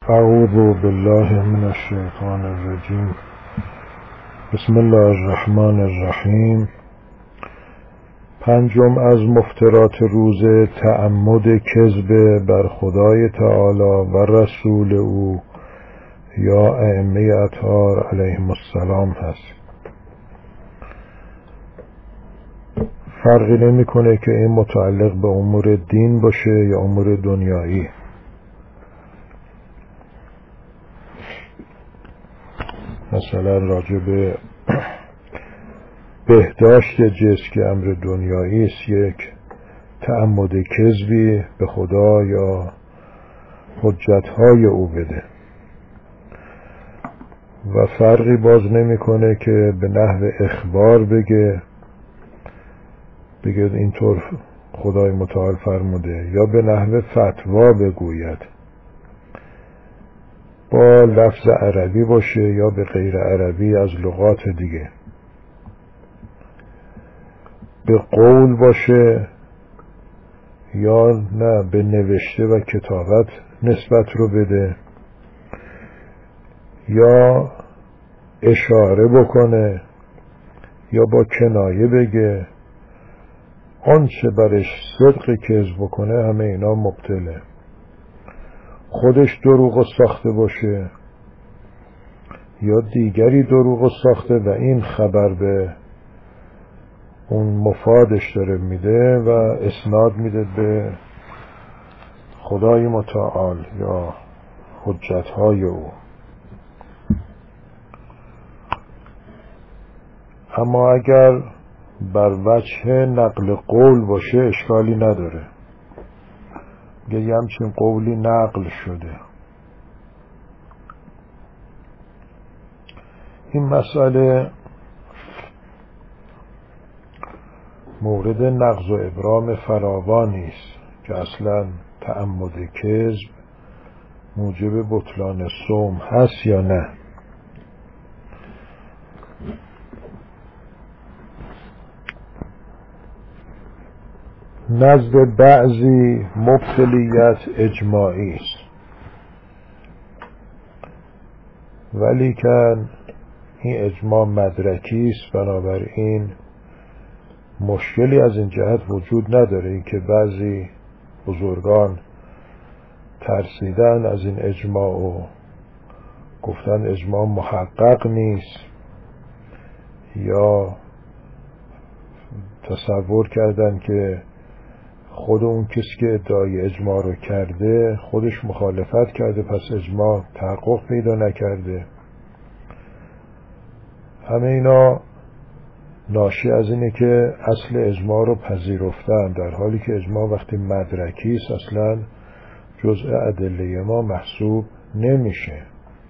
اعوذ بالله من الشیطان الرجیم. بسم الله الرحمن الرحیم. پنجم از مفترات روزه تعمد کذب بر خدای تعالی و رسول او یا ائمه اطهار علیهم السلام هست. فرقی نمیکنه که این متعلق به امور دین باشه یا امور دنیایی. مثلا راجع به بهداشت جسم که امر دنیایی است، یک تعمد کذبی به خدا یا حجتهای او بده و فرقی باز نمیکنه که به نحو اخبار بگه اینطور خدای متعال فرموده یا به نحو فتوا بگوید، با لفظ عربی باشه یا به غیر عربی از لغات دیگه، به قول باشه یا نه به نوشته و کتابت نسبت رو بده، یا اشاره بکنه یا با کنایه بگه، آنچه برش صدق کذب بکنه همه اینا مبطله. خودش دروغ ساخته باشه یا دیگری دروغ ساخته و این خبر به اون مفادش داره میده و اسناد میده به خدای متعال یا حجتهای او. اما اگر بر وجه نقل قول باشه اشکالی نداره، یه همچین قولی نقل شده. این مسئله مورد نقض و ابرام فراوانی است که اصلا تعمد کذب موجب بطلان صوم هست یا نه. نزد بعضی مبتلیت اجماعی است، ولیکن این اجماع مدرکی است، بنابراین مشکلی از این جهت وجود نداره. این که بعضی بزرگان ترسیدن از این اجماع و گفتن اجماع محقق نیست یا تصور کردن که خود اون کسی که ادعای اجماع رو کرده خودش مخالفت کرده، پس اجماع تحقق پیدا نکرده. همه اینا ناشی از اینه که اصل اجماع رو پذیرفتن، در حالی که اجماع وقتی مدرکی است اصلا جزء ادله ما محسوب نمیشه.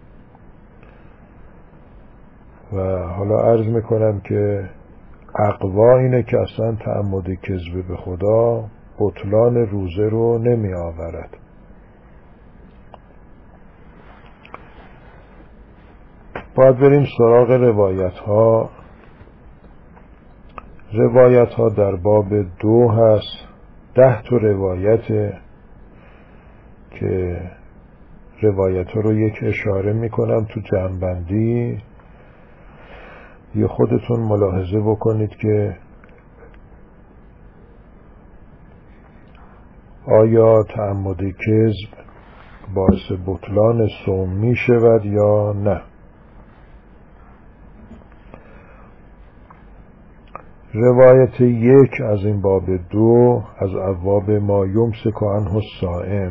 و حالا عرض میکنم که اقوا اینه که اصلا تعمد کذب به خدا بطلان روزه رو نمی آورد. باید بریم سراغ روایت ها در باب 2 هست. 10 تا روایته که روایت ها رو یک اشاره میکنم تو جمع‌بندی. یه خودتون ملاحظه بکنید که آیا تعمد کذب باعث بطلان صوم می شود یا نه. روایت 1 از این باب 2 از ابواب ما یمسک عنه الصائم،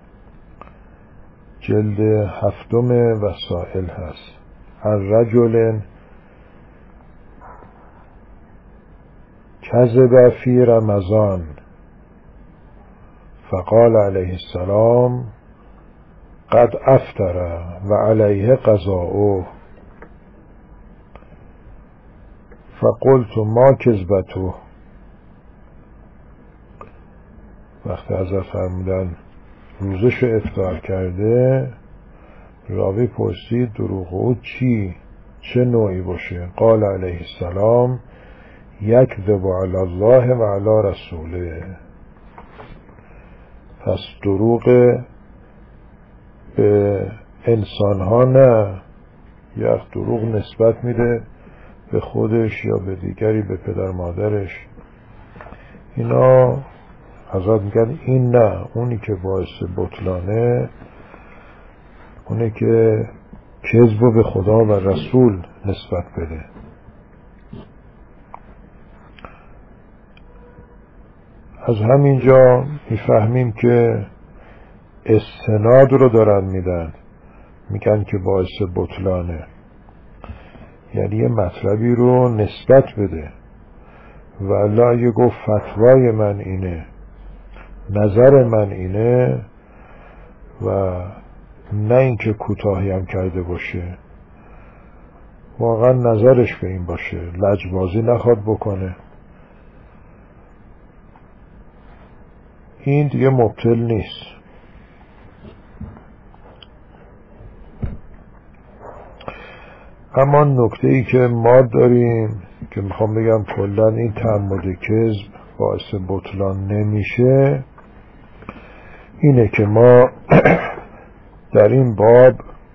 جلد 7 وسائل هست. الرجل کذب فی رمضان فقال علیه السلام قد افطر و علیه قضاؤه فقلت ما کذبته. وقتی حضرت فرمودن روزش افطار کرده، راوی پرسید دروغ او چه نوعی باشه؟ قال علیه السلام یکذب علی الله و علی رسوله. پس دروغ به انسان ها نه، یک دروغ نسبت میده به خودش یا به دیگری، به پدر مادرش. اینا حضرت میگن این نه، اونی که باعث بطلانه اونه که کذب به خدا و رسول نسبت بده. از همینجا میفهمیم که استناد رو دارن میدن، میگن که باعث بطلانه، یعنی یه مطلبی رو نسبت بده. و الله اگه گفت فتوای من اینه، نظر من اینه، و نه اینکه کوتاهی هم کرده باشه، واقعا نظرش به این باشه، لجبازی نخواد بکنه، این دیگه مبطل نیست. اما نکته‌ای که ما داریم که میخوام بگم کلاً این تعمد کذب باعث بطلان نمیشه، اینه که ما در این باب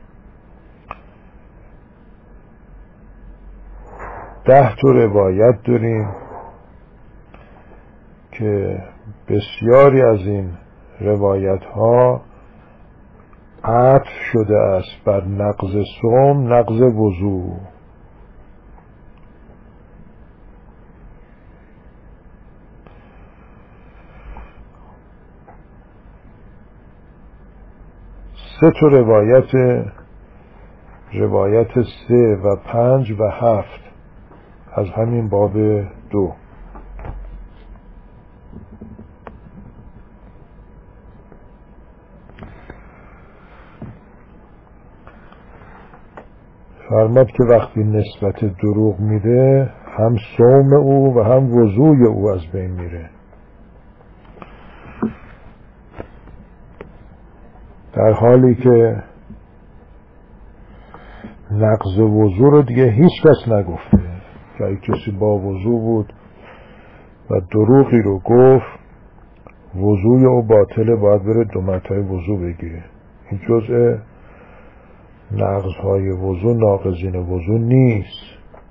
10 روایت داریم که بسیاری از این روایت ها عطف شده است بر نقض صوم، نقض وضو. سه تا روایت 3 و 5 و 7 از همین باب 2. فرماد که وقتی نسبت دروغ میده، هم صوم او و هم وضوی او از بین میره. در حالی که نقض وضو رو دیگه هیچ کس نگفته، که اگه کسی با وضو بود و دروغی رو گفت، وضوی او باطله، باید بره 2 مرتبه وضو بگیره. این جزء نقضهای وضو، ناقضین وضو نیست.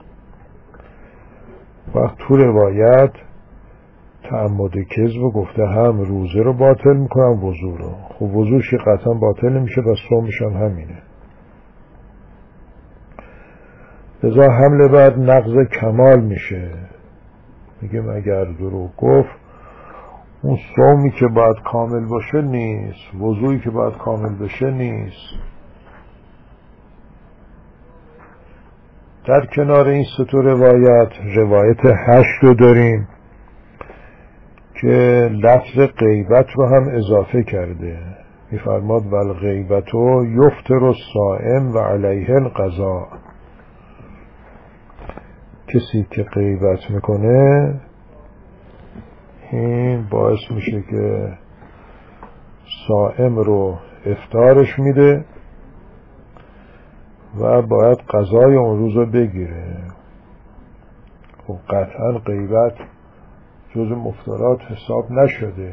وقت تو روایت تعمد کذب گفته هم روزه رو باطل میکنم، وضو رو. خب وضوش قطعا باطل نمیشه و صومش هم همینه. لذا حمله بعد نقض کمال میشه. میگم اگر دروغ گفت، اون صومی که باید کامل باشه نیست، وضویی که باید کامل بشه نیست. در کنار این 3 روایت 8 رو داریم که لفظ غیبت رو هم اضافه کرده. میفرماد والغیبتو یفطر الصائم و علیه القضاء. کسی که غیبت میکنه، این باعث میشه که صائم رو افطارش میده و باید قضای اون روز رو بگیره. خب قطعا غیبت جز مفطرات حساب نشده.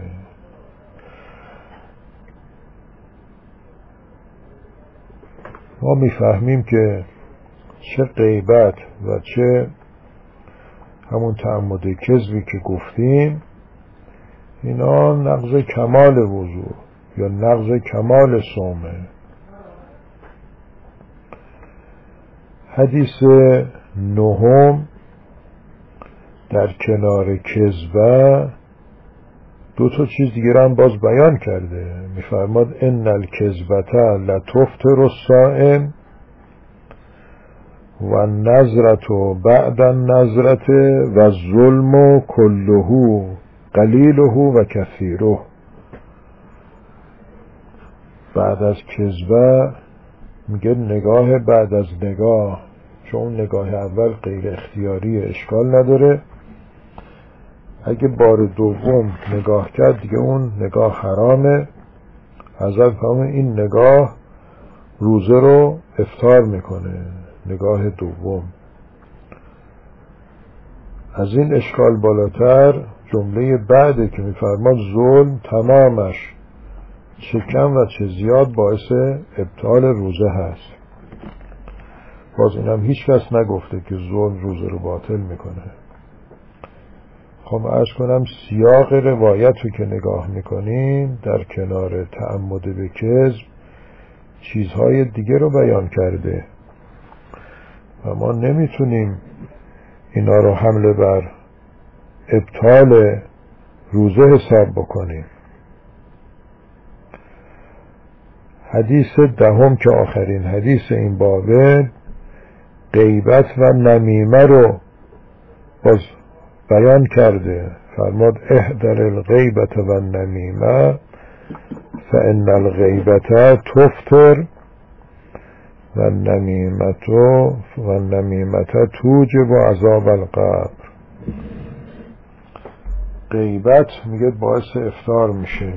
ما میفهمیم که چه غیبت و چه همون تعمد کذبی که گفتیم، اینا نقض کمال وضو یا نقض کمال صومه. حدیث 9 در کنار کذبه 2 چیز دیگه هم باز بیان کرده. میفرماد ان الکذبة لتفطر الصائم و النظرة بعد النظرة و الظلم كله قلیله و کثیره. بعد از کذبه میگه نگاه بعد از نگاه، چون نگاه اول غیر اختیاری اشکال نداره، اگه بار دوم نگاه کرد دیگه اون نگاه حرامه. حضرت فرمود این نگاه روزه رو افطار میکنه، نگاه دوم. از این اشکال بالاتر جمله بعده که میفرماد ظلم تمامش چه کم و چه زیاد باعث ابطال روزه هست. باز اینم هیچ کس نگفته که ظلم روزه رو باطل میکنه. خب عرض کنم سیاق روایت رو که نگاه میکنیم در کنار تعمد به کذب چیزهای دیگه رو بیان کرده و ما نمیتونیم اینا رو حمله بر ابطال روزه حساب بکنیم. حدیث دهم که آخرین حدیث این بابه غیبت و نمیمه رو باز بیان کرده. فرماد احذر الغیبت و النمیمه فان الغیبت تفطر و النمیمه توجب عذاب القبر. غیبت میگه باعث افطار میشه.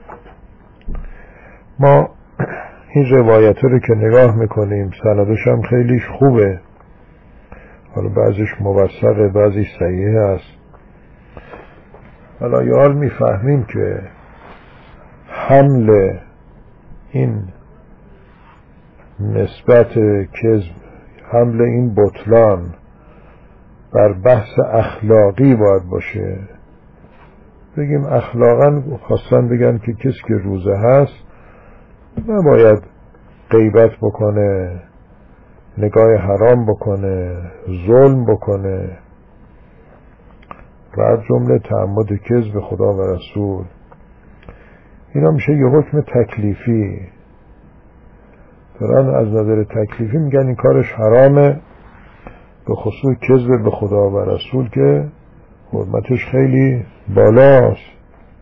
ما این روایت رو که نگاه میکنیم سندش هم خیلی خوبه، حالا بعضیش موثقه بعضیش صحیح است. حالا یال میفهمیم که حمل این نسبت کذب، حمل این بطلان بر بحث اخلاقی باید باشه. بگیم اخلاقا خواستن بگن که کسی که روزه هست نباید غیبت بکنه، نگاه حرام بکنه، ظلم بکنه و از جمله تعمد کذب خدا و رسول. اینا میشه یه حکم تکلیفی. دارن از نظر تکلیفی میگن این کارش حرامه، به خصوص کذب به خدا و رسول که حرمتش خیلی بالاست.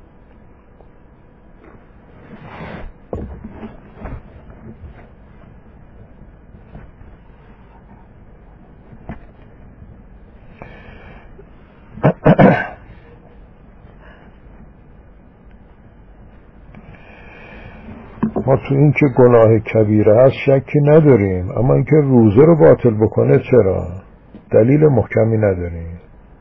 ما تو این که گناه کبیره هست شکی نداریم، اما اینکه روزه رو باطل بکنه چرا؟ دلیل محکمی نداریم.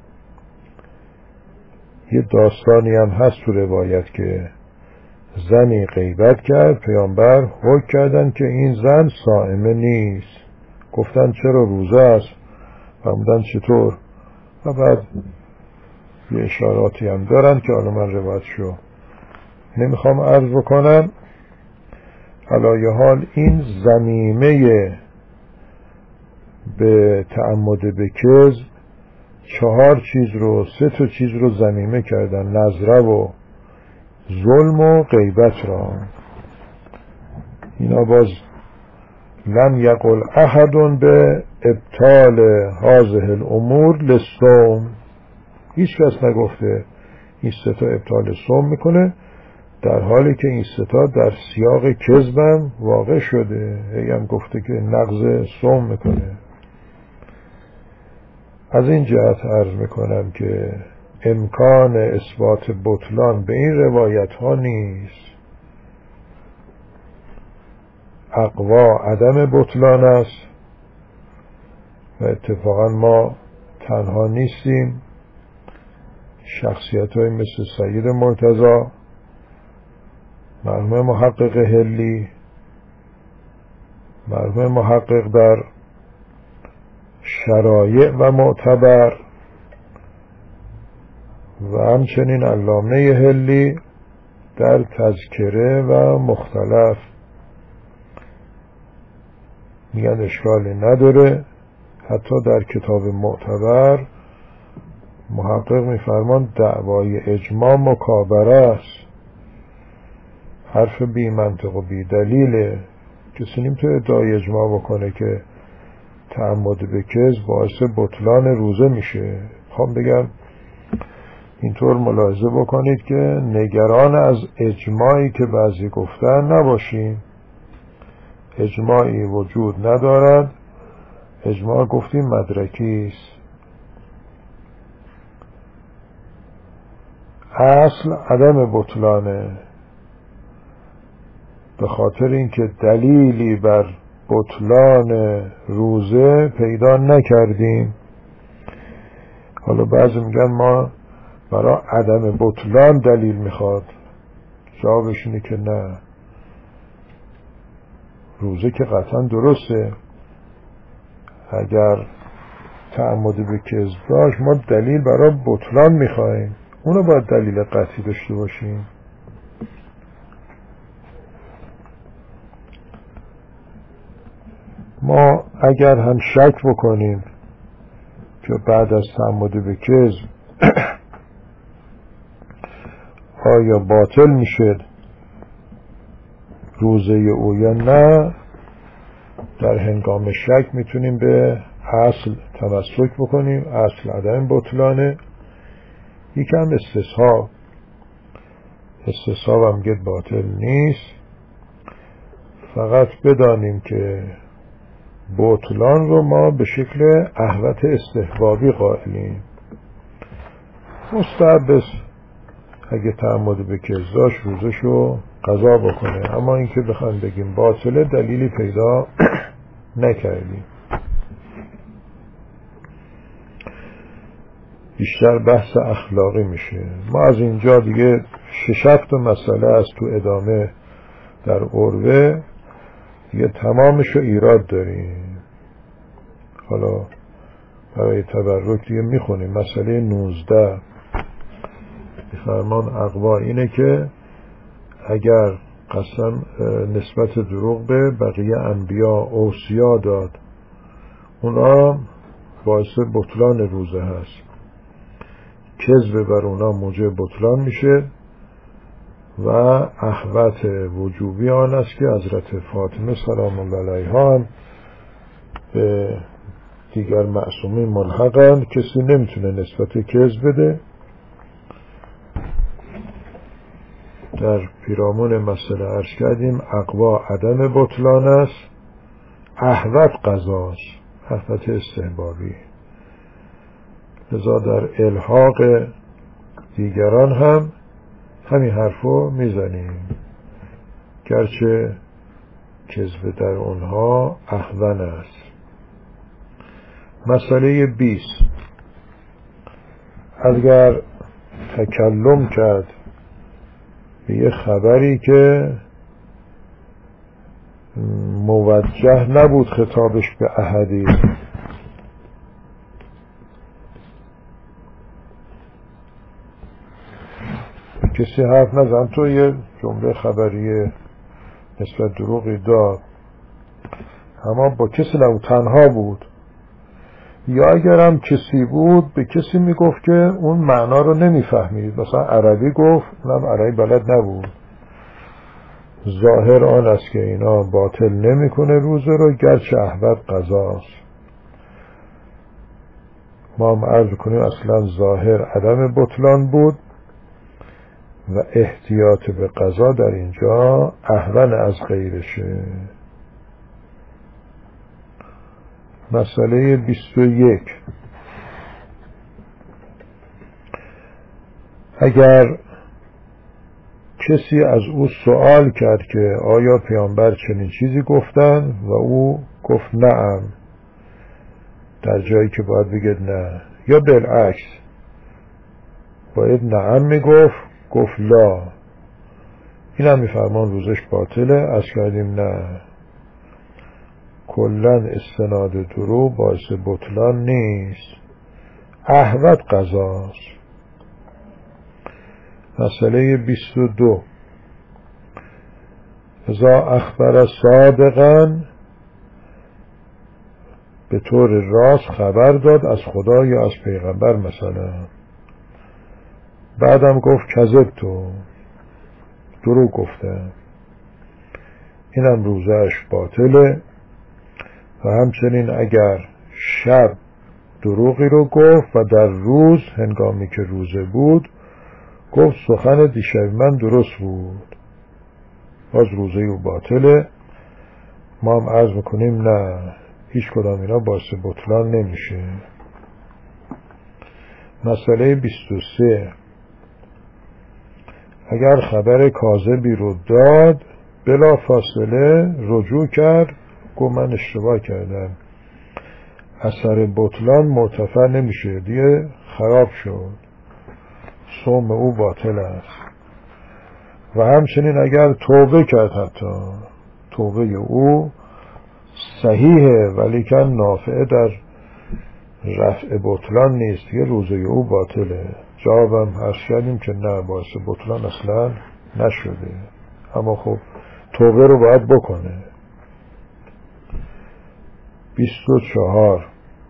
یه داستانی هم هست تو روایت که زنی غیبت کرد، پیامبر حکم کردن که این زن صائمه نیست. گفتن چرا روزه است؟ فرمودن چطور؟ و بعد یه اشاراتی هم دارن که حالا من روایتشو نمیخوام عرض بکنم. علایه حال این ضمیمه به تعمد به کذب 4 چیز رو 3 چیز رو ضمیمه کردن: نظره و ظلم و غیبت را. اینا باز لم یقل احد به ابطال هذه الامور للصوم، هیچ کس نگفته این 3 ابطال صوم میکنه، در حالی که این 3 در سیاق کذبم واقع شده. هم گفته که نقض صوم میکنه. از این جهت عرض میکنم که امکان اثبات بطلان به این روایت ها نیست. اقوا عدم بطلان است و اتفاقا ما تنها نیستیم. شخصیت های مثل سید مرتضی، مرحوم محقق هلی، مرحوم محقق در شرایع و معتبر و همچنین علامه هلی در تذکره و مختلف میگن اشکالی نداره. حتی در کتاب معتبر محقق میفرمان دعوای اجماع مکابره است، حرف بی منطق و بی دلیله. کسی نمیتونه ادعای اجماع بکنه که تعمد به کذب باعث بطلان روزه میشه. خواهم بگم اینطور ملاحظه بکنید که نگران از اجماعی که بعضی گفتن نباشیم. اجماعی وجود ندارد. اجماع گفتیم مدرکی است. اصل عدم بطلانه، به خاطر اینکه دلیلی بر بطلان روزه پیدا نکردیم. حالا بعضی میگن ما برای عدم بطلان دلیل میخواد. جوابش اینه که نه، روزه که قطعا درسته. اگر تعمد به کذب داشت ما دلیل برای بطلان میخوایم، اونو باید دلیل قطعی داشته باشیم. ما اگر هم شک بکنیم که بعد از تعمد به کذب آیا باطل میشه روزه او یا نه، در هنگام شک میتونیم به اصل تمسک بکنیم. اصل عدم بطلانه. یکم استصحاب هم گه باطل نیست. فقط بدانیم که بطلان رو ما به شکل احوط استحبابی قائلیم. مستحب اگه تعمد به کذب داشت روزشو قضا بکنه، اما اینکه بخوایم بگیم باطله دلیلی پیدا نکردیم. بیشتر بحث اخلاقی میشه. ما از اینجا دیگه 6-7 مسئله از تو ادامه در عروه دیگه تمامشو ایراد داریم. حالا برای تبرک دیگه میخونیم. مسئله 19 فرمان اقوا اینه که اگر قسم نسبت دروغ به بقیه انبیا اوصیا داد، اونا باعث بطلان روزه هست. کذب بر اونا موجب بطلان میشه و احوط وجوبی آن است که حضرت فاطمه سلام الله علیها هم به دیگر معصومین ملحقن. کسی نمیتونه نسبت کذب بده. در پیرامون مسئله عرض کردیم اقوا عدم بطلان است، احوط قضاست، احوط استحبابی. لذا در الحاق دیگران هم همین حرفو میزنیم، گرچه کذب در اونها احون است. مسئله 20 اگر تکلم کرد به یه خبری که موجه نبود خطابش به احدی، کسی حرف نزن، تو یه جمله خبریه نسبت دروغی داد اما با کسی نبود، تنها بود، یا اگرم کسی بود به کسی میگفت که اون معنا رو نمیفهمید، مثلا عربی گفت اونم عربی بلد نبود، ظاهر آن است که اینا باطل نمیکنه روزه رو، گرچه احوط قضاست. ما هم عرض کنیم اصلا ظاهر عدم بطلان بود و احتیاط به قضا در اینجا احون از غیرشه. مسئله 21 اگر کسی از او سوال کرد که آیا پیامبر چنین چیزی گفتن و او گفت نعم، در جایی که باید بگید نه، یا بالعکس باید نعم میگفت گفت لا، این هم میفرمان روزش باطله. از کردیم نه، کلن استناد دروغ باعث بطلان نیست، احوط قضاست. مسئله 22 اذا اخبر صادقا، به طور راست خبر داد از خدا یا از پیغمبر، مثلا بعدم گفت کذب، تو دروغ گفته، اینم روزش باطله. و همچنین اگر شب دروغی رو گفت و در روز هنگامی که روزه بود گفت سخن دیشب من درست بود، باز روزه او باطله. ما هم عرض میکنیم نه، هیچ کدام اینا باعث بطلان نمیشه. مسئله 23 اگر خبر کاذبی رو داد بلا فاصله رجوع کرد، گفت من اشتباه کردم، اثر بطلان مرتفع نمیشه، دیگه خراب شد، صوم او باطل است. و همچنین اگر توبه کرد حتی توبه او صحیحه ولیکن نافعه در رفع بطلان نیست، یه روزه او باطله. جوابم عرض کردیم که نه، باعث بطلان اصلا نشده، اما خب توبه رو باید بکنه. 24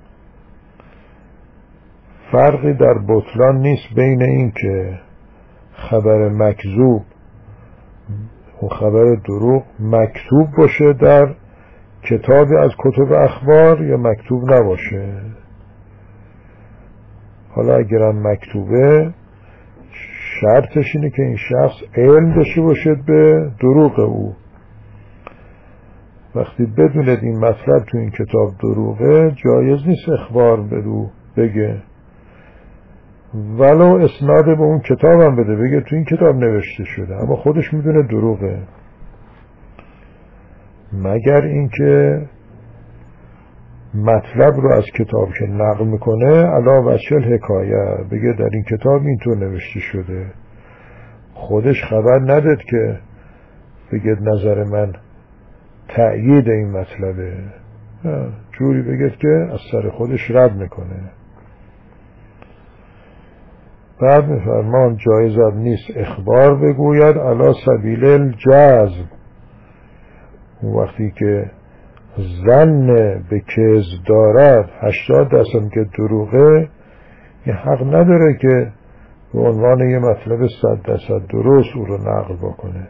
فرقی در بطلان نیست بین این که خبر مکذوب و خبر دروغ مکتوب باشه در کتابی از کتب اخبار یا مکتوب نباشه. حالا اگرم مکتوبه شرطش اینه که این شخص علم داشته باشد به دروغ او. وقتی بدونید این مطلب تو این کتاب دروغه جایز نیست اخبار بدو بگه، ولو اسناد به اون کتاب هم بده، بگه تو این کتاب نوشته شده، اما خودش میدونه دروغه، مگر اینکه مطلب رو از کتاب که نقل میکنه علا وجه الحکایه بگه در این کتاب اینطور نوشته شده، خودش خبر نداد که بگه نظر من تأیید این مطلبه، جوری بگه که از سر خودش رد میکنه. بعد میفرمان جایزت نیست اخبار بگوید علا سبیل الجزم، وقتی که ظن به کذب دارد 80% که دروغه، این حق نداره که به عنوان یه مطلب 100% درست او رو نقل بکنه.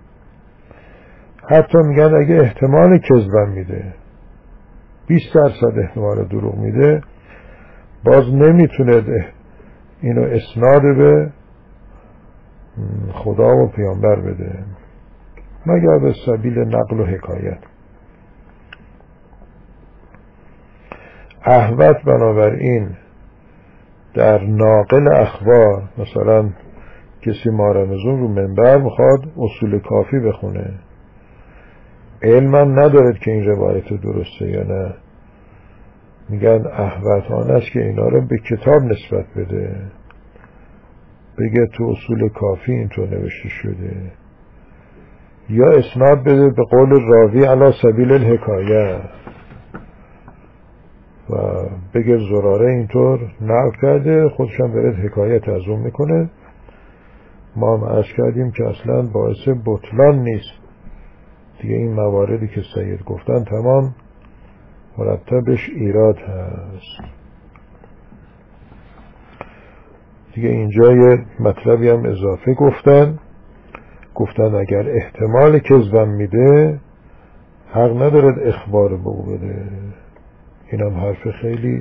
حتی میگن اگه احتمال کذبم میده 20% احتمال دروغ میده، باز نمیتونه اینو اسناد به خدا و پیامبر بده مگر به سبیل نقل و حکایت. احوط بنابراین در ناقل اخبار، مثلا کسی ما رمضان رو منبر میخواد اصول کافی بخونه، علم ندارد که این روایت درسته یا نه، میگن احوطانه است که اینا رو به کتاب نسبت بده، بگه تو اصول کافی اینطور نوشته شده، یا اسناد بده به قول راوی علی سبیل الحکایه و بگه زراره اینطور نقل کرده، خودشم برد حکایت از اون میکنه. ما هم عرض کردیم که اصلا باعث بطلان نیست دیگه، این مواردی که سید گفتن تمام مرتبش ایراد هست دیگه. اینجا یه مطلبی هم اضافه گفتن اگر احتمال کذبم میده حق ندارد اخبار به او بده. این هم حرف خیلی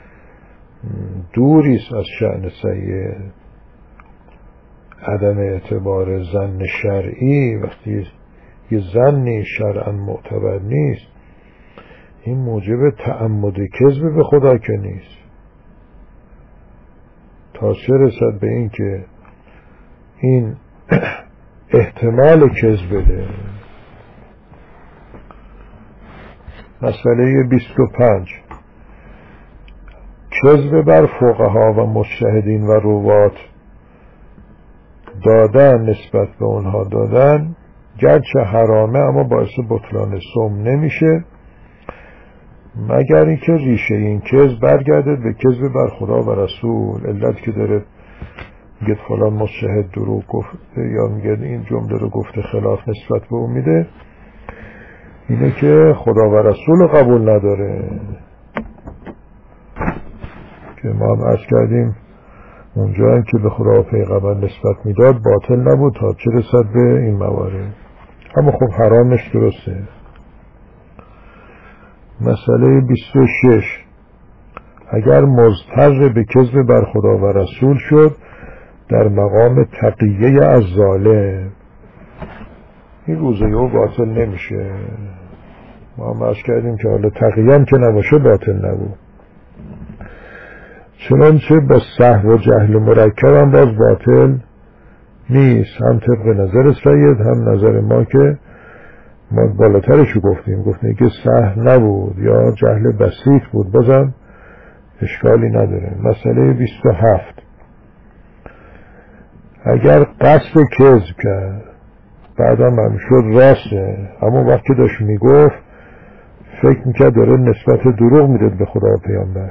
دوریست از شأن سید. عدم اعتبار ظن شرعی وقتی یه ظنی شرعا معتبر نیست، این موجب تعمد کذب به خدا که نیست، تا چه رسد به این که این احتمال کذب بده. مسئله 25 کذب بر فقها و مجتهدین و روات دادن، نسبت به اونها دادن گرچه حرامه اما باعث بطلان صوم نمیشه، مگر اینکه ریشه این کذب برگرده به کذب بر خدا و رسول. علت که داره میگه فلان مجتهد دروغ گفته یا میگه این جمله رو گفته خلاف نسبت به اون میده، اینه که خدا و رسول قبول نداره، که ما هم عرض کردیم اونجا هم که به خدا و پیغمبر نسبت میداد باطل نبود تا چه رسد به این موارد، اما خب حرامش درسته. مسئله 26 اگر مضطر به کذب بر خدا و رسول شد در مقام تقیه از ظالم، این روزه او باطل نمیشه. ما هم عرض کردیم که حالا تقیه هم که نباشه باطل نبود، چنانچه با سهو و جهل مرکب هم باز باطل نیست، هم طبق نظر سید هم نظر ما که ما بالاترشو گفتیم که سهو نبود یا جهل بسیط بود، بازم اشکالی نداره. مسئله 27 اگر قصد کذب کرد بعدا معلوم شد راسته، اما وقتی داشت میگفت فکر میکرد داره نسبت دروغ میده به خدا و پیامبر.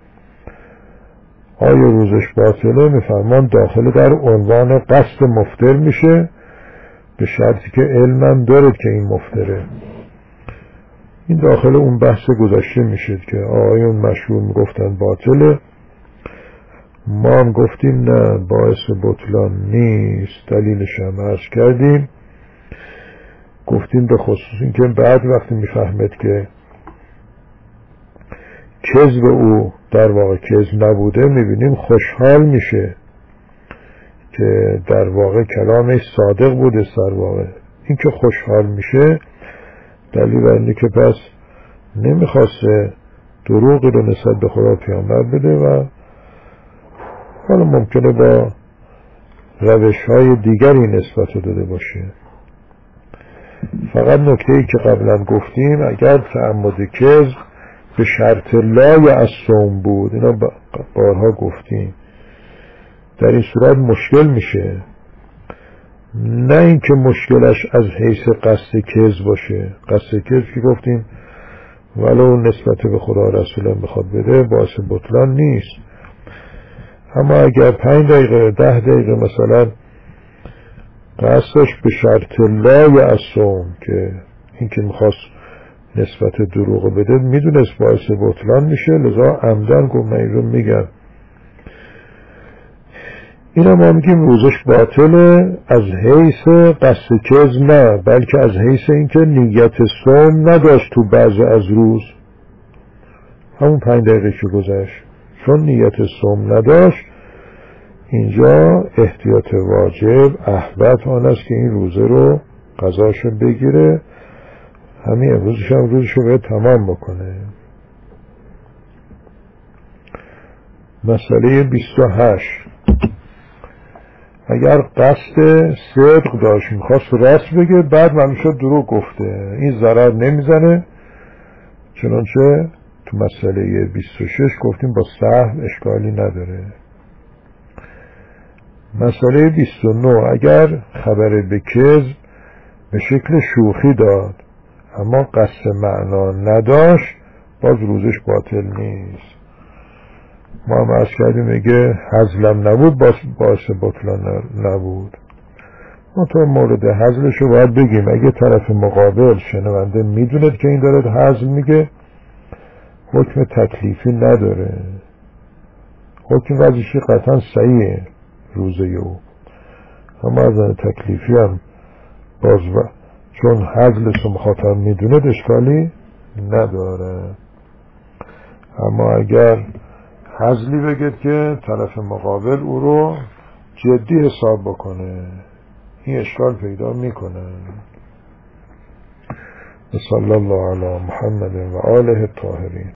آیا روزش باطله؟ میفرمان داخل در عنوان قصد مفطر میشه، به شرطی که علمم دارد که این مفطره. این داخل اون بحث گذشته میشه که آقایون مشهور میگفتن باطله، ما هم گفتیم نه باعث بطلان نیست. دلیلش هم عرض کردیم، گفتیم به خصوص این که بعد وقتی میفهمد که کذب او در واقع کذب نبوده، میبینیم خوشحال میشه که در واقع کلامش صادق بوده. در واقع این که خوشحال میشه دلیل بر اینه که پس نمیخواسته دروغی رو نسبت به خدا پیامبر بده و حالا ممکنه با روش های دیگری نسبت رو داده باشه. فقط نکته‌ای که قبلا گفتیم، اگر تعمد کذب به شرط لای از صوم بود، اینا بارها گفتیم، در این صورت مشکل میشه. نه اینکه مشکلش از حیث قصد کذب باشه. قصد کذب که گفتیم ولو نسبت به خدا رسول بخواد بده باعث بطلان نیست. اما اگر 5 دقیقه 10 دقیقه مثلا قصدش به شرط لای از صوم، که این که میخواست نسبت دروغ بده میدونست باعث بطلان میشه، لذا عمدن گفت من این رو میگم. اینا ما میگیم روزش باطله از حیث قصد کذب نه، بلکه از حیث اینکه نیت صوم نداشت تو بعض از روز، همون 5 دقیقه که گذشت، چون نیت صوم نداشت اینجا احتیاط واجب احوط آن است که این روزه رو قضاشو بگیره، همین امروزش هم روزشو باید تمام بکنه. مسئله 28، اگر قصد صدق داشت میخواست راست بگه بعد معلوم شد دروغ گفته، این ضرر نمیزنه، چنانچه تو مسئله 26 گفتیم با سهو اشکالی نداره. مسئله 29، اگر خبر به کذب به شکل شوخی داد اما قصد معنا نداشت باز روزش باطل نیست. ما هم عرض کردیم میگه هزلم نبود باعث بطلان نبود. ما تا مورد هزلش رو باید بگیم. اگه طرف مقابل شنونده میدوند که این داره هزل میگه حکم تکلیفی نداره، حکم وظیفی قطعا صحیحه روزه او، اما از تکلیفی هم باز چون هزلش رو مخاطب میدوند اشکالی نداره. اما اگر هزلی بگید که طرف مقابل او رو جدی حساب بکنه، این اشکال پیدا میکنه. صلی الله علی محمد و آله الطاهرین.